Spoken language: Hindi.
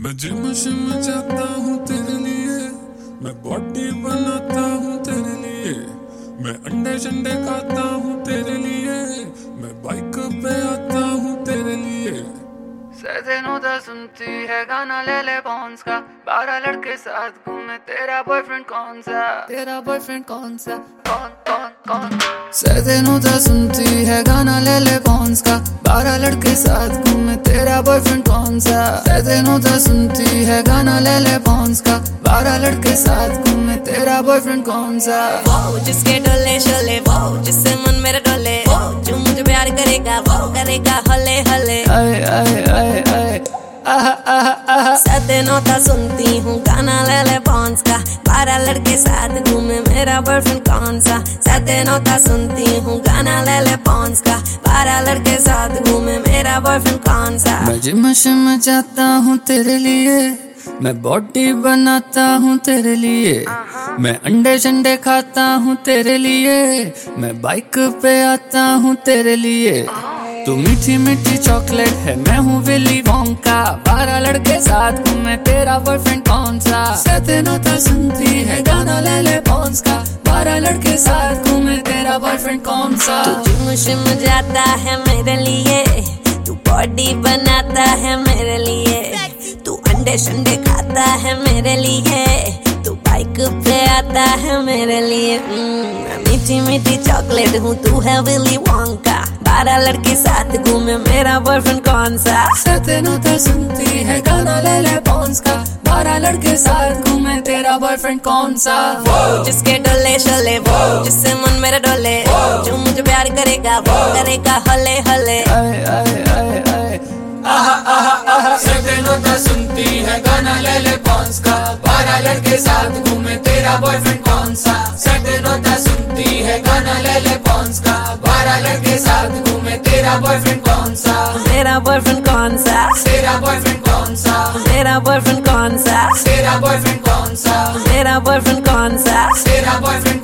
मैं जिम शिम जाता हूँ तेरे लिए, मैं बॉडी बनाता हूँ तेरे लिए, मैं अंडे शंडे खाता हूँ तेरे लिए, मैं बाइक पे आता हूँ तेरे लिए। सैनोदा सुनती है गाना ले ले पॉन्स का, 12 लड़के साथ घूमे तेरा बॉयफ्रेंड कौन सा, तेरा बॉयफ्रेंड कौन सा, कौन कौन कौन। सैनोदा सुनती है गाना ले ले पॉन्स का, 12 लड़के साथ घूमे तेरा बॉयफ्रेंड कौन सा। सैनोदा सुनती है गाना ले ले पॉन्स का, 12 लड़के साथ घूमे तेरा बॉयफ्रेंड कौन सा। वो जिसके डोले शोले, वो जिससे मन मेरा डोले, वो जो मुझे प्यार करेगा वो करेगा हले हले। आए आए आए आए आहा आहा आहा। सैनोदा सुनती हूँ गाना ले ले पॉन्स का, 12 लड़के साथ घूमे मेरा बॉयफ्रेंड कौन सा। सैनोदा सुनती हूँ गाना ले ले पॉन्स का, 12 लड़के साथ घूमे मेरा बॉयफ्रेंड कौन सा। मैं जिम शिम जाता हूँ तेरे लिए, मैं बॉडी बनाता हूँ तेरे लिए, मैं अंडे शंडे खाता हूँ तेरे लिए, मैं बाइक पे आता हूँ तेरे लिए। तू मीठी मीठी चॉकलेट है, मैं हूँ विली वोंका, 12 लड़के साथ घूमे तेरा बॉयफ्रेंड कौन सा। सैनोदा सुनती है गाना ले ले पॉन्स का, 12 लड़के साथ घूमे तेरा बॉयफ्रेंड कौन सा। तू जिम शिम जाता है मेरे लिए, तू बॉडी बनाता है मेरे लिए, तू अंडे शंडे खाता है मेरे लिए, तू बाइक पे आता है मेरे लिए। मीठी मीठी चॉकलेट हूँ, तू है विली वोंका, 12 लड़के साथ घूमे मेरा बॉयफ्रेंड कौन सा। सैनोदा सुनती है गाना ले ले पॉन्स का, 12 लड़के साथ घूमे तेरा बॉयफ्रेंड कौन सा। वो जिसके डोले शोले, वो जिससे मन मेरा डोले, जो मुझे प्यार करेगा वो करेगा हले हले। आए आए आए आए आहा आहा आहा। सैनोदा सुनती है गाना ले ले पॉन्स का, 12 लड़के साथ घूमे तेरा बॉयफ्रेंड कौन सा। सैनोदा सुनती है गाना ले ले पॉन्स का, 12 लड़के साथ घूमे तेरा बॉयफ्रेंड कौन सा। मेरा बॉयफ्रेंड कौन सा, तेरा बॉयफ्रेंड कौन सा, मेरा बॉयफ्रेंड कौन सा, तेरा बॉयफ्रेंड कौन सा, मेरा बॉयफ्रेंड कौन सा, तेरा बॉयफ्रेंड